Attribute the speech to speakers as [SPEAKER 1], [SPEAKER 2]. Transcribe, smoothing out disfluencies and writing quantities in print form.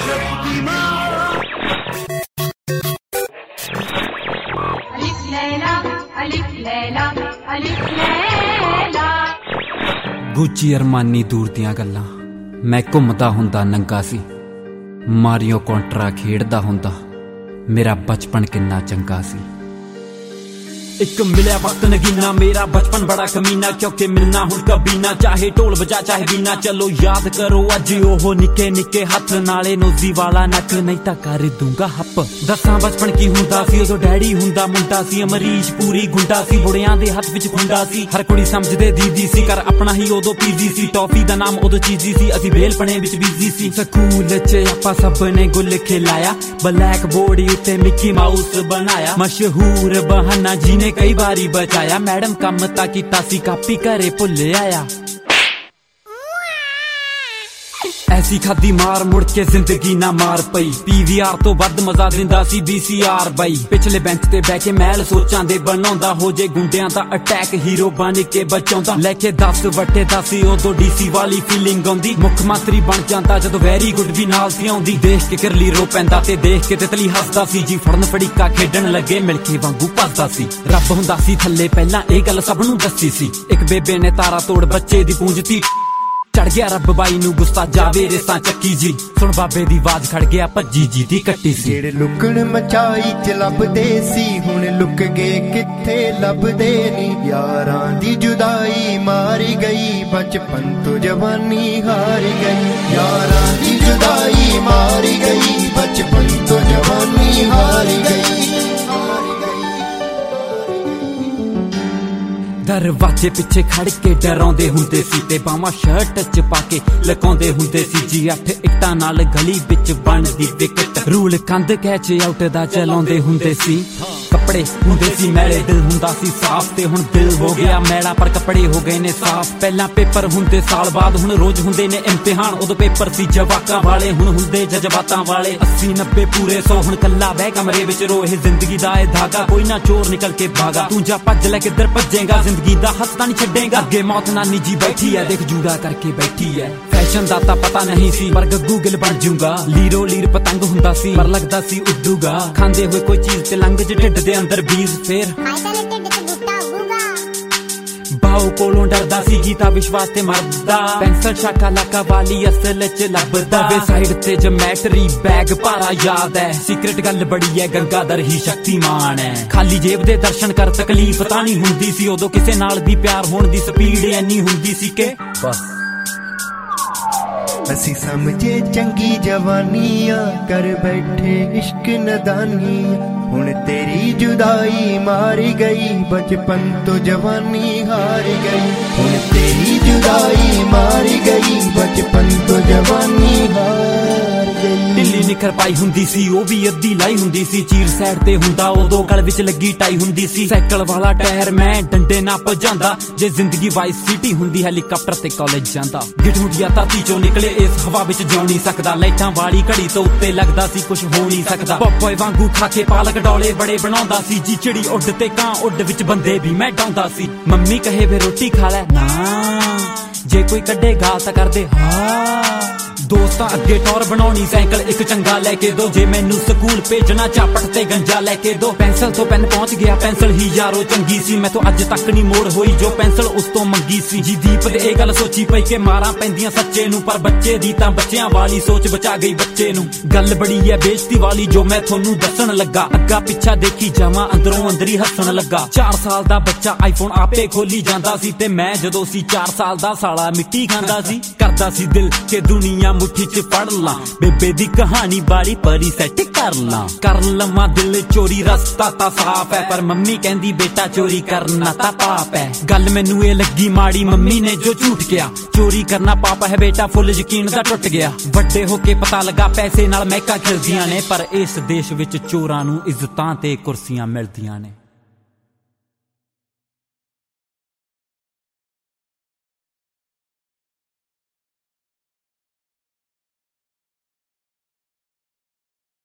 [SPEAKER 1] ਗੁੱਚੀ ਅਰਮਾਨੀ ਦੂਰ ਦੀਆਂ ਗੱਲਾਂ ਮੈਂ ਘੁੰਮਦਾ ਹੁੰਦਾ ਨੰਗਾ ਸੀ, ਮਾਰੀਓ ਕੌਂਟਰਾ ਖੇਡਦਾ ਹੁੰਦਾ, ਮੇਰਾ ਬਚਪਨ ਕਿੰਨਾ ਚੰਗਾ ਸੀ। एक मिलिया वक्त नगीना मेरा बचपन बड़ा कमीना, क्योंकि मिलना हुण कभी ना, चाहे ढोल बजा चाहे बीना। चलो याद करो अज ओहो निके निके हथ नाले नोजी वाला नक, नहीं तां कर दूंगा हप। दसां बचपन की हुंदा सी उदों डैडी हुंदा मुंडा सी, अमरीश पूरी गुंडा सी, बुढ़ियां दे हथ विच खुंडा सी, हर कुड़ी समझदे दीदी सी, कर अपना ही उदों पीजी सी, टॉफी दा नाम उदों चीजी सी, असीं वेलपणे विच बीजी सी। स्कूल च आपां सब ने गुल खिलाया, ब्लैक बोर्ड उत्ते मिकी माउस बनाया, मशहूर बहाना जी ने कई बारी बचाया, मैडम कम ता कीता सी कापी घरे भुल आया। ऐसी खादी मार मुड़ के जिंदगी ना मार पई, पीवीआर तो वध मजा दिंदा सी बीसीआर बई। पिछले बेंच ते बैठ के महल सोचां दे बनाउंदा, हो जे गुंडियां दा अटैक हीरो बन के बचाउंदा, लेके 10 वटे 10 उदों डीसी वाली फीलिंग आउंदी, मुख मंत्री बन जांदा जदों वेरी गुड भी नाल सी आउंदी। देख के करली रो पैंदा ते देख के तितली हसदा सी जी, फड़न फड़ीका खेडण लगे मिलके वांगू भसदा सी। रब हुंदा सी थल्ले पहलां इह गल सब नूं दस्सी सी, एक बेबे ने तारा तोड़ बच्चे दी पूंजती, चढ़ गया रब बाई नू गुस्सा जावे रेसां चक्की जी, सुन बाबे दी आवाज खड़ गया भज्जी जी दी कट्टी सी।
[SPEAKER 2] जेड़े लुकण मचाई च लभदे सी हुण लुक गए किथे लभदे नी, यारां दी जुदाई मारी गई बचपन तो जवानी हारी गई, यारां दी जुदाई मारी गई बचपन तो जवानी हारी गई।
[SPEAKER 1] दरवाजे पिछे खड़ के डराउंदे हुंदे सी, ते बावां शर्ट च पाके लकाउंदे हुंदे सी जी, 8 इट्टां नाल गली विच बनदी विकेट, रूल कंध कैच आउट दा चलाउंदे हुंदे सी। कपड़े हुंदे सी मैले दिल हुंदा सी साफ, ते हुण दिल हो गया मैला पर कपड़े हो गए ने साफ। पहला पेपर हुंदे साल बाद, हुण रोज हुंदे ने इम्तिहान, उदों पेपर सी जवाकां वाले हुण हुंदे जज्बातां वाले। 80 90 पूरे 100 हुण कल्ला बह कमरे विच रोए, जिंदगी दा ए धागा कोई ना चोर निकल के भागा, तू जा भज लै किधर भजेगा, जिंदगी दा हस्ता नहीं छड्डेगा, अगे मौत नानी जी बैठी है देख जूड़ा करके बैठी है। फैशन दा तां पता नहीं सी पर गग्गू गिल बन जूंगा, लीरो लीर पतंग हुंदा सी पर लगदा सी उड्डूगा, खांदे होए कोई चीज ते लंघ ज ढिड दे अंदर बीज फेर बाऊ कोलों डरदा सी गीता विश्वास ते मरदा, पेंसिल शाका लाका वाली असल च लभदा, वे साइड ते जमैट्री बैग भारा याद है, सीक्रेट गल बड़ी है गंगाधर ही शक्तिमान है, खाली जेब दे दर्शन कर तकलीफ तां नहीं हुंदी सी, उदों किसे नाल भी प्यार होण दी स्पीड इन्नी हुंदी सी के बस।
[SPEAKER 2] असी समझे चंगी जवानियां कर बैठे इश्क नदानी, हुण तेरी जुदाई मारी गई बचपन तो जवानी हारी गई, हुण तेरी जुदाई मारी गई बचपन तो जवानी हार गई।
[SPEAKER 1] ढिल्ली निखर पाई हुंदी सी ओ भी अद्धी लाई हुंदी सी, चीर साइड ते हुंदा उदों गल विच लगी टाई हुंदी सी, साइकल वाला टायर मैं डंडे ना भजांदा, जे जिंदगी वाइस सिटी हुंदी हैलीकाप्टर ते कॉलेज जांदा, गिठमुटिया धरती चों निकले इस हवा विच जिउ नहीं सकदा, लाइटां वाली घड़ी तो उत्ते लगदा सी कुछ हो नहीं सकदा, पॉपॉय वांगू खा के पालक डोले बड़े बनाउंदा सी जी, चिड़ी उड ते कां उड विच बंदे भी मैं डाउंदा सी, मम्मी कहे वे रोटी खा लै ना, जे कोई कड्डे गाल तां कर दे हाँ, दोस्तां अगे टौर बनाउणी साइकिल एक चंगा लैके दो, जे मैनू स्कूल भेजना चापट ते गंजा लैके दो, पेंसिल तो पेन पहुंच गया पेंसिल ही यारो चंगी सी, मैं तो अज तक नहीं मोड़ होई जो पेंसिल उस तो मंगी सी जी। दीप दे ए गल सोची पई के मारां पैंदियां सच्चे नू, पर बच्चे दी तां बच्चियां वाली सोच बचा गई बच्चे नू, गल बड़ी है बेइज्जती वाली जो मैं थोनू दस्सण लगा, अग्गा पिछा देखी जावां अंदरों अंदरी हस्सण लगा, 4 साल दा बच्चा आईफोन आपे खोली जांदा सी, ते मैं जदों सी 4 साल दा साला मिट्टी खांदा सी, करदा सी दिल के दुनिया मुट्ठी च पढ़ ला, बेबे दी कहानी बारी परी सैट कर ला, कर लवां दिल चोरी रस्ता ता साफ है, पर मम्मी कहंदी बेटा चोरी करना ता पाप है, गल मैनू ए लगी माड़ी मम्मी ने जो झूठ किया, चोरी करना पाप है बेटा फुल यकीन दा टुट गया, वड्डे होके पता लगा पैसे नाल महका खिलदियां ने, पर इस देश विच चोरां नू इज्जतां ते कुर्सियां मिलदियां ने।